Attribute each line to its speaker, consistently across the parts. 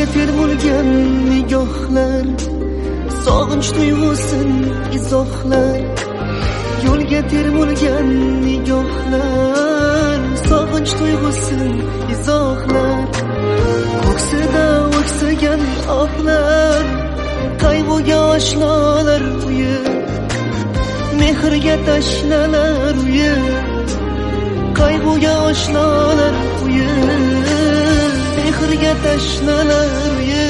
Speaker 1: Yo'lga termulgan nigohlar, sog'inch tuyg'usin izohlar. Yo'lga termulgan nigohlar, sog'inch tuyg'usin izohlar. Ko'ksida o'ksagan ohlar, qayg'uga oshnolar uyi, mehrga tashnalar uyi, qayg'uga oshnolar uyi, mehrga tashnalar uyi.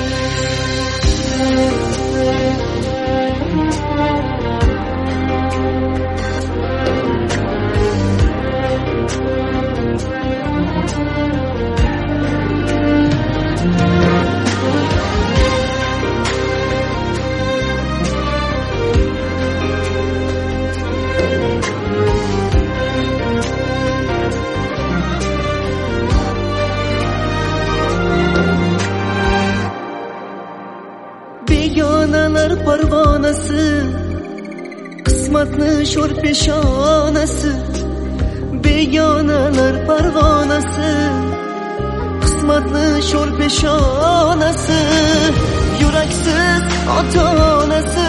Speaker 1: Begonalar parvonasi, qismatni sho'r peshonasi. Begonalar parvonasi, qismatni sho'r peshonasi. Yuraksiz ota-onasi,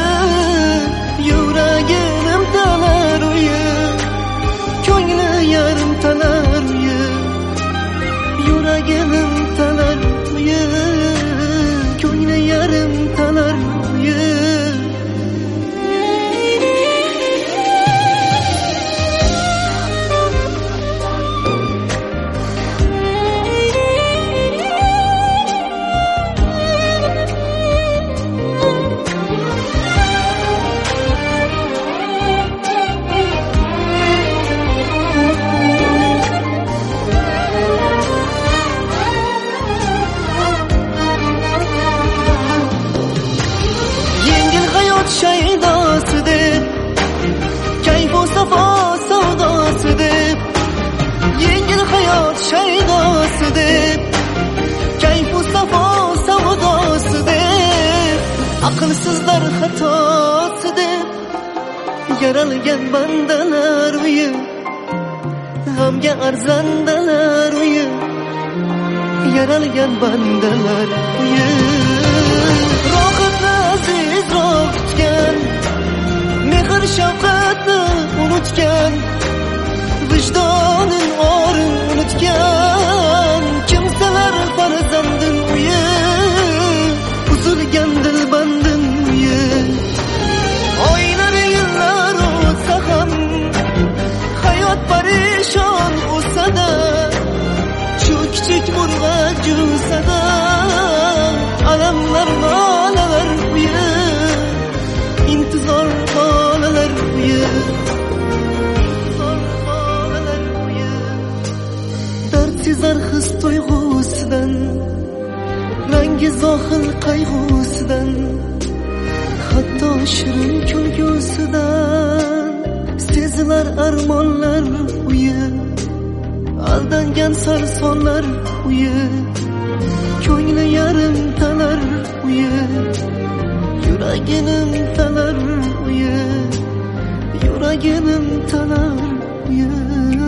Speaker 1: yuragim talar uyi, ko'ngli yarim talar uyi, yuragim talar uyi, ko'ngli yarim talar uyi. Shaydosi deb, kayfu safo savdosi deb. Yengil hayot shaydosi deb, kayfu safo savdosi deb. Aqlsizlar xatosi deb, yaralgan bandalar uyi, g'amga arzandalar uyi, yaralgan bandalar uyi. Rohatni azizroq tutgan, mehr shafqatni unutgan, vijdonin orin unutgan kimsalar farzandin uyi, uzilgan dilbandin uyi. Oylar yillar o'tsa ham, hayot parishon o'sada, shu kichik murg'a jusada alamlar nolalar uyi, intizor bolalar uyi, bolalar uyi. Dardsizar his tuyg'usidan, rangi zohir qayg'usidan, hatto shirin kulgusidan sezilar armonlar uyi, aldangan sarsonlar uyi, ko'ngli yarim talar uyi, yuraginim talar uyi, yuraginim talar uyi.